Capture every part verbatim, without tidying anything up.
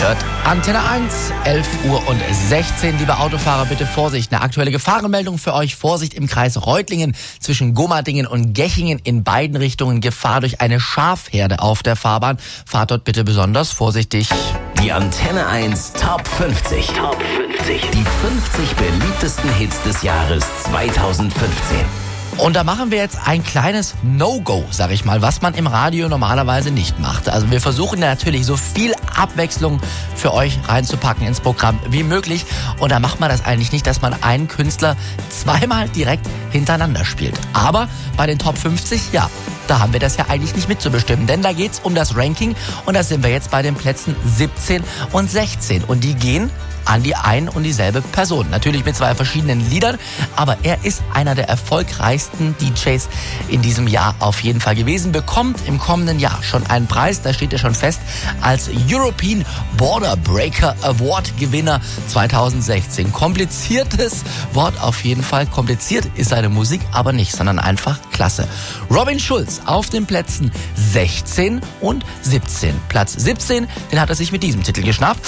hört Antenne eins, elf Uhr und sechzehn. Liebe Autofahrer, bitte Vorsicht. Eine aktuelle Gefahrenmeldung für euch. Vorsicht im Kreis Reutlingen zwischen Gomadingen und Gechingen in beiden Richtungen. Gefahr durch eine Schafherde auf der Fahrbahn. Fahrt dort bitte besonders vorsichtig. Die Antenne eins Top fünfzig. Top fünfzig. Die fünfzig beliebtesten Hits des Jahres zweitausendfünfzehn. Und da machen wir jetzt ein kleines No-Go, sag ich mal, was man im Radio normalerweise nicht macht. Also wir versuchen natürlich so viel Abwechslung für euch reinzupacken ins Programm wie möglich. Und da macht man das eigentlich nicht, dass man einen Künstler zweimal direkt hintereinander spielt. Aber bei den Top fünfzig, ja, da haben wir das ja eigentlich nicht mitzubestimmen. Denn da geht's um das Ranking und da sind wir jetzt bei den Plätzen siebzehn und sechzehn. Und die gehen an die ein und dieselbe Person. Natürlich mit zwei verschiedenen Liedern, aber er ist einer der erfolgreichsten D Js in diesem Jahr auf jeden Fall gewesen, bekommt im kommenden Jahr schon einen Preis, da steht er schon fest, als European Border Breaker Award Gewinner zweitausendsechzehn. Kompliziertes Wort auf jeden Fall. Kompliziert ist seine Musik aber nicht, sondern einfach klasse. Robin Schulz auf den Plätzen sechzehn und siebzehn. Platz siebzehn, den hat er sich mit diesem Titel geschnappt.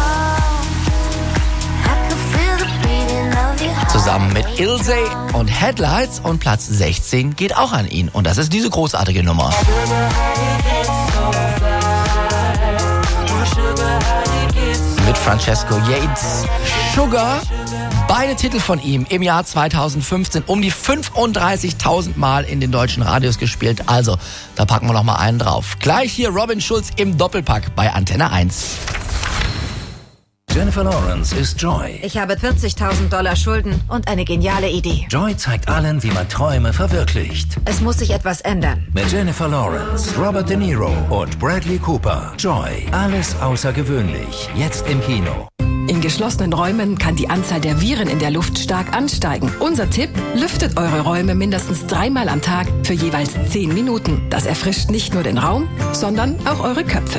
Zusammen mit Ilse und Headlights, und Platz sechzehn geht auch an ihn. Und das ist diese großartige Nummer. Mit Francesco Yates. Sugar. Beide Titel von ihm im Jahr zweitausendfünfzehn um die fünfunddreißigtausend Mal in den deutschen Radios gespielt. Also, da packen wir noch mal einen drauf. Gleich hier Robin Schulz im Doppelpack bei Antenne eins. Jennifer Lawrence ist Joy. Ich habe vierzigtausend Dollar Schulden und eine geniale Idee. Joy zeigt allen, wie man Träume verwirklicht. Es muss sich etwas ändern. Mit Jennifer Lawrence, Robert De Niro und Bradley Cooper. Joy. Alles außergewöhnlich. Jetzt im Kino. In geschlossenen Räumen kann die Anzahl der Viren in der Luft stark ansteigen. Unser Tipp: lüftet eure Räume mindestens dreimal am Tag für jeweils zehn Minuten. Das erfrischt nicht nur den Raum, sondern auch eure Köpfe.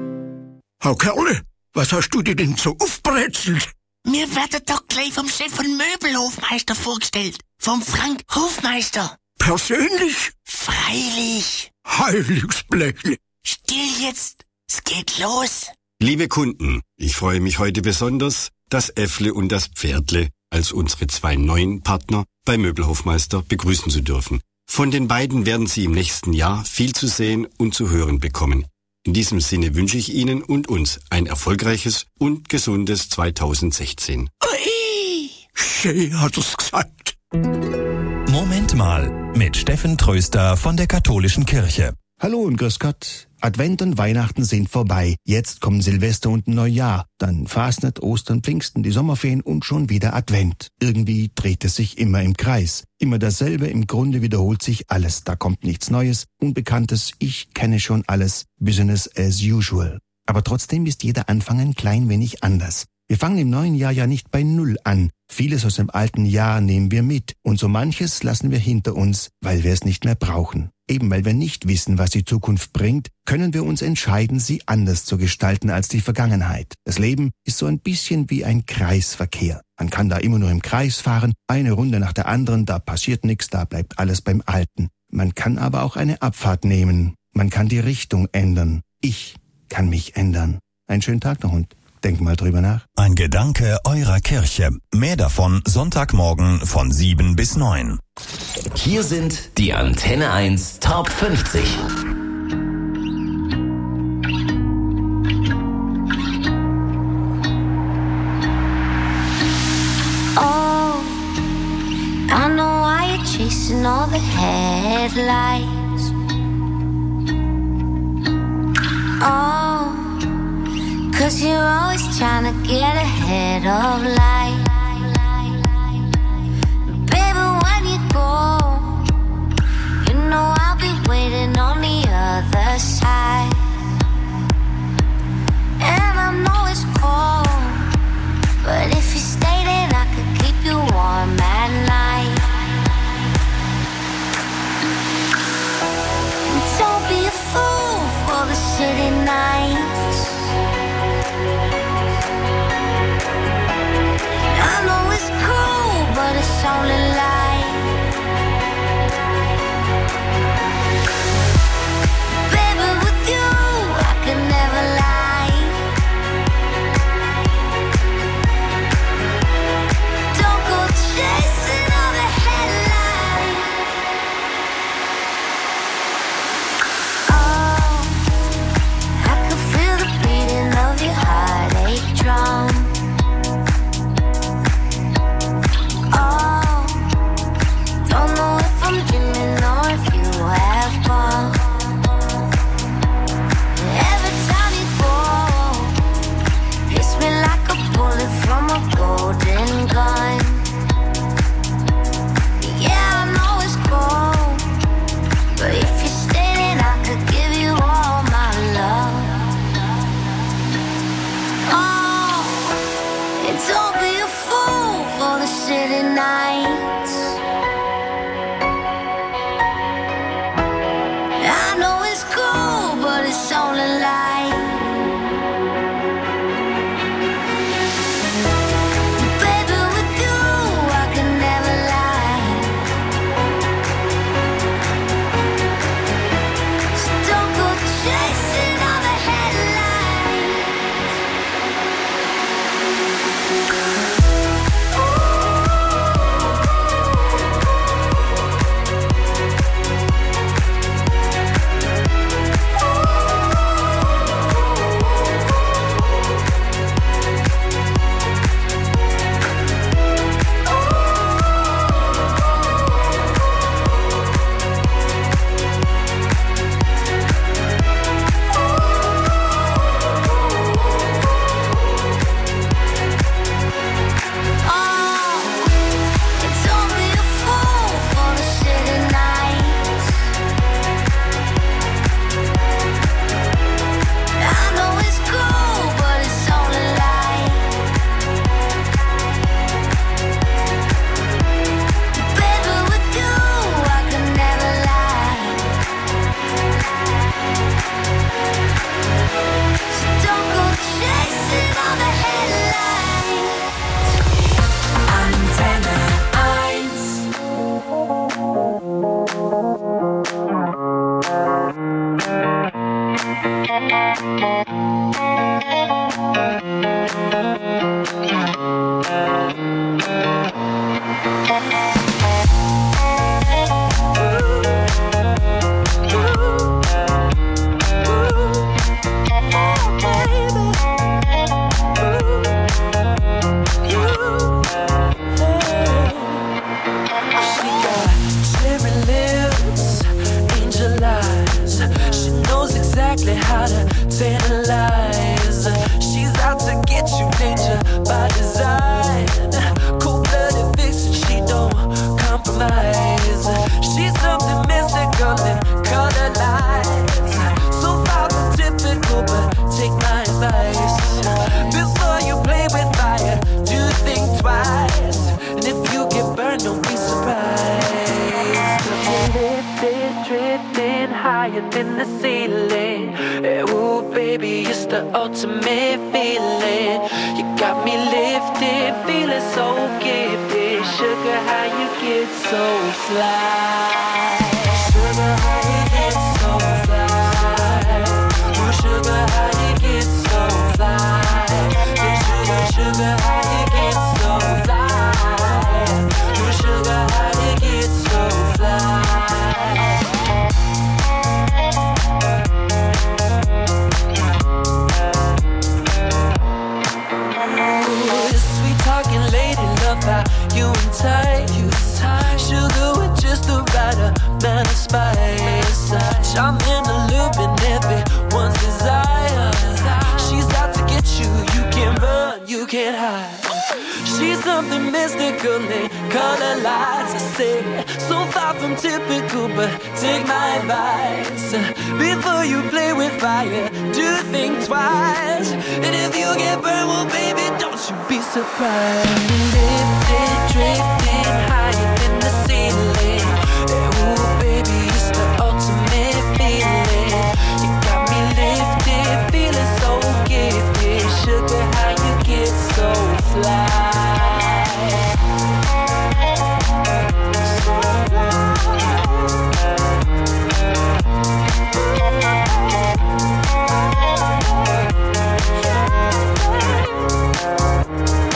Herr Kerle, was hast du dir denn so aufbrezelt? Mir werdet doch gleich vom Chef von Möbelhofmeister vorgestellt. Vom Frank Hofmeister. Persönlich? Freilich. Heiligsblechle. Still jetzt. Es geht los. Liebe Kunden, ich freue mich heute besonders, das Äffle und das Pferdle als unsere zwei neuen Partner bei Möbelhofmeister begrüßen zu dürfen. Von den beiden werden Sie im nächsten Jahr viel zu sehen und zu hören bekommen. In diesem Sinne wünsche ich Ihnen und uns ein erfolgreiches und gesundes zweitausendsechzehn. Ui! Schön hat er's gesagt. Moment mal, mit Steffen Tröster von der Katholischen Kirche. Hallo und grüß Gott. Advent und Weihnachten sind vorbei. Jetzt kommen Silvester und Neujahr. Dann Fasnet, Ostern, Pfingsten, die Sommerferien und schon wieder Advent. Irgendwie dreht es sich immer im Kreis. Immer dasselbe, im Grunde wiederholt sich alles. Da kommt nichts Neues, Unbekanntes. Ich kenne schon alles. Business as usual. Aber trotzdem ist jeder Anfang ein klein wenig anders. Wir fangen im neuen Jahr ja nicht bei Null an. Vieles aus dem alten Jahr nehmen wir mit. Und so manches lassen wir hinter uns, weil wir es nicht mehr brauchen. Eben weil wir nicht wissen, was die Zukunft bringt, können wir uns entscheiden, sie anders zu gestalten als die Vergangenheit. Das Leben ist so ein bisschen wie ein Kreisverkehr. Man kann da immer nur im Kreis fahren, eine Runde nach der anderen, da passiert nichts, da bleibt alles beim Alten. Man kann aber auch eine Abfahrt nehmen. Man kann die Richtung ändern. Ich kann mich ändern. Einen schönen Tag noch und denk mal drüber nach. Ein Gedanke eurer Kirche. Mehr davon Sonntagmorgen von sieben bis neun. Hier sind die Antenne eins Top fünfzig. Oh, I know why you're chasing all the headlights. Oh, 'cause you're always trying to get ahead of life. Baby, when you go, you know I'll be waiting on the other side. And I know it's cold, but if you stay then I could keep you warm at night. Don't be a fool for the city nights. I know it's cruel, but it's only light. Baby, with you How to tantalize. She's out to get you, danger by design. Cold-blooded vixen, she don't compromise. She's something mystical in color lights. So far from typical, but take my advice. Before you play with fire, do think twice. And if you get burned, don't be surprised. Lifted, drifting higher than the ceiling. Ooh, baby, it's the ultimate feeling. You got me lifted, feeling so gifted. Sugar, how you get so fly? Sugar, how you get so fly? Ooh, sugar, how you get so fly? Yeah, sugar, sugar, how you get so fly? Ooh, sugar, how you get so fly? You and tight, you tight. Sugar with just the right amount of spice. Charming, allure, everyone's desire. She's out to get you, you can't run, you can't hide. She's something mystical in color lights. I say, so far from typical, but take my advice. Before you play with fire, do think twice. And if you get burned, well, baby, don't you be surprised. Lifted, draped